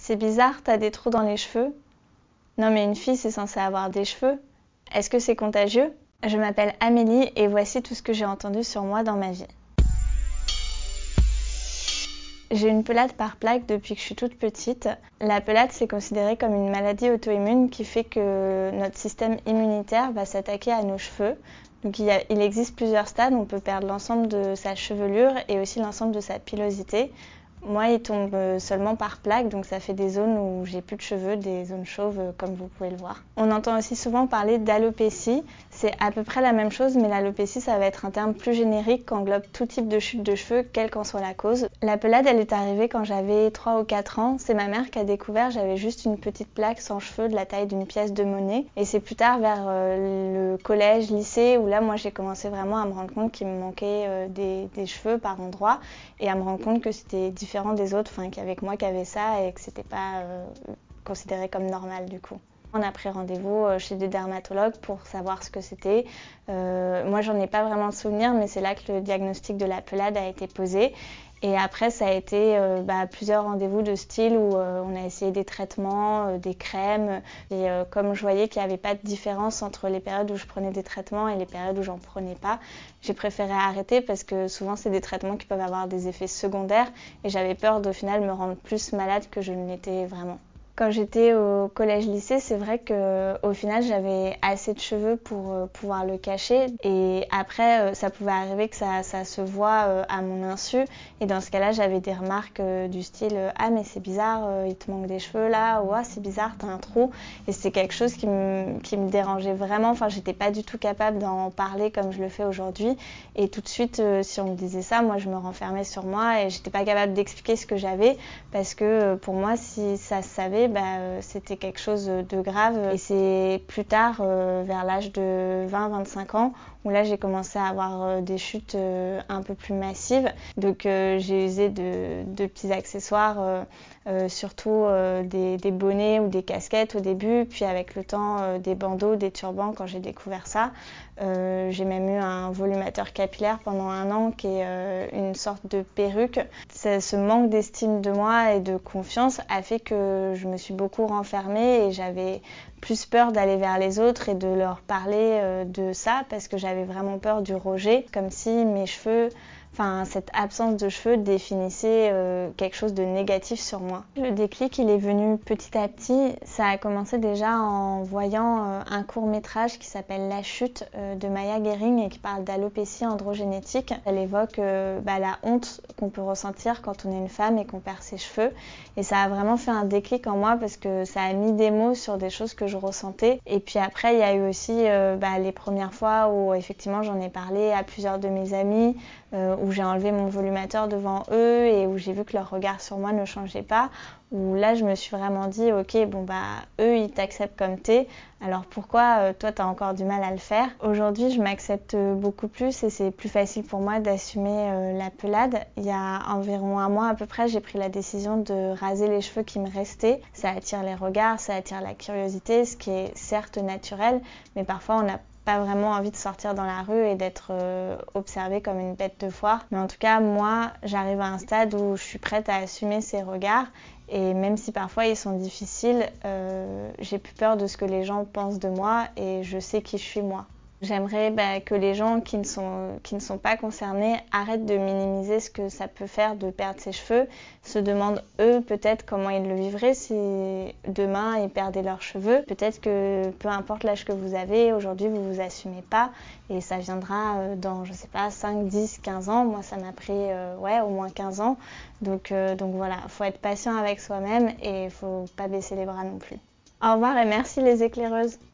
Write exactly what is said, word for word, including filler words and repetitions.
C'est bizarre, t'as des trous dans les cheveux? Non mais une fille c'est censé avoir des cheveux. Est-ce que c'est contagieux? Je m'appelle Amélie et voici tout ce que j'ai entendu sur moi dans ma vie. J'ai une pelade par plaque depuis que je suis toute petite. La pelade, c'est considéré comme une maladie auto-immune qui fait que notre système immunitaire va s'attaquer à nos cheveux. Donc il, y a, il existe plusieurs stades, on peut perdre l'ensemble de sa chevelure et aussi l'ensemble de sa pilosité. Moi, il tombe seulement par plaque, donc ça fait des zones où j'ai plus de cheveux, des zones chauves, comme vous pouvez le voir. On entend aussi souvent parler d'alopécie. C'est à peu près la même chose, mais l'alopécie, ça va être un terme plus générique qui englobe tout type de chute de cheveux, quelle qu'en soit la cause. La pelade, elle est arrivée quand j'avais trois ou quatre ans. C'est ma mère qui a découvert, j'avais juste une petite plaque sans cheveux de la taille d'une pièce de monnaie. Et c'est plus tard, vers le collège, lycée, où là, moi, j'ai commencé vraiment à me rendre compte qu'il me manquait des, des cheveux par endroits et à me rendre compte que c'était différent des autres, enfin, qu'avec moi qui avait ça et que c'était pas euh, considéré comme normal du coup. On a pris rendez-vous chez des dermatologues pour savoir ce que c'était. Euh, moi, j'en ai pas vraiment de souvenir, mais c'est là que le diagnostic de la pelade a été posé. Et après, ça a été euh, bah, plusieurs rendez-vous de style où euh, on a essayé des traitements, euh, des crèmes. Et euh, comme je voyais qu'il n'y avait pas de différence entre les périodes où je prenais des traitements et les périodes où j'en prenais pas, j'ai préféré arrêter parce que souvent, c'est des traitements qui peuvent avoir des effets secondaires. Et j'avais peur d'au final me rendre plus malade que je ne l'étais vraiment. Quand j'étais au collège-lycée, c'est vrai qu'au final, j'avais assez de cheveux pour euh, pouvoir le cacher. Et après, euh, ça pouvait arriver que ça, ça se voit euh, à mon insu. Et dans ce cas-là, j'avais des remarques euh, du style « Ah, mais c'est bizarre, euh, il te manque des cheveux là » ou « Ah, c'est bizarre, t'as un trou ». Et c'était quelque chose qui me, qui me dérangeait vraiment. Enfin, j'étais pas du tout capable d'en parler comme je le fais aujourd'hui. Et tout de suite, euh, si on me disait ça, moi, je me renfermais sur moi et j'étais pas capable d'expliquer ce que j'avais. Parce que euh, pour moi, si ça se savait, bah, euh, c'était quelque chose de grave. Et c'est plus tard, euh, vers l'âge de vingt à vingt-cinq ans, où là j'ai commencé à avoir euh, des chutes euh, un peu plus massives. Donc euh, j'ai usé de, de petits accessoires, euh, euh, surtout euh, des, des bonnets ou des casquettes au début, puis avec le temps euh, des bandeaux, des turbans quand j'ai découvert ça. Euh, j'ai même eu un volumateur capillaire pendant un an qui est euh, une sorte de perruque. Ça, ce manque d'estime de moi et de confiance a fait que je me suis beaucoup renfermée et j'avais plus peur d'aller vers les autres et de leur parler euh, de ça parce que j'avais vraiment peur du rejet, comme si mes cheveux, enfin cette absence de cheveux définissait euh, quelque chose de négatif sur moi. Le déclic, il est venu petit à petit. Ça a commencé déjà en voyant euh, un court-métrage qui s'appelle La Chute euh, de Maya Gering et qui parle d'alopécie androgénétique. Elle évoque euh, bah, la honte qu'on peut ressentir quand on est une femme et qu'on perd ses cheveux. Et ça a vraiment fait un déclic en moi parce que ça a mis des mots sur des choses que je ressentais. Et puis après, il y a eu aussi euh, bah, les premières fois où effectivement j'en ai parlé à plusieurs de mes amis, euh, où j'ai enlevé mon volumateur devant eux et où j'ai vu que leur regard sur moi ne changeait pas. Où là, je me suis vraiment dit, ok, bon bah, eux, ils t'acceptent comme t'es, alors pourquoi euh, toi, t'as encore du mal à le faire? Aujourd'hui, je m'accepte beaucoup plus et c'est plus facile pour moi d'assumer euh, la pelade. Il y a environ un mois à peu près, j'ai pris la décision de raser les cheveux qui me restaient. Ça attire les regards, ça attire la curiosité, ce qui est certes naturel, mais parfois on n'a pas vraiment envie de sortir dans la rue et d'être euh, observée comme une bête de foire. Mais en tout cas, moi, j'arrive à un stade où je suis prête à assumer ces regards. Et même si parfois ils sont difficiles, euh, j'ai plus peur de ce que les gens pensent de moi et je sais qui je suis moi. J'aimerais bah, que les gens qui ne, sont, qui ne sont pas concernés arrêtent de minimiser ce que ça peut faire de perdre ses cheveux, se demandent eux peut-être comment ils le vivraient si demain ils perdaient leurs cheveux. Peut-être que peu importe l'âge que vous avez, aujourd'hui vous vous assumez pas et ça viendra dans, je sais pas, cinq, dix, quinze ans. Moi ça m'a pris euh, ouais, au moins quinze ans. Donc, euh, donc voilà, il faut être patient avec soi-même et il faut pas baisser les bras non plus. Au revoir et merci les éclaireuses.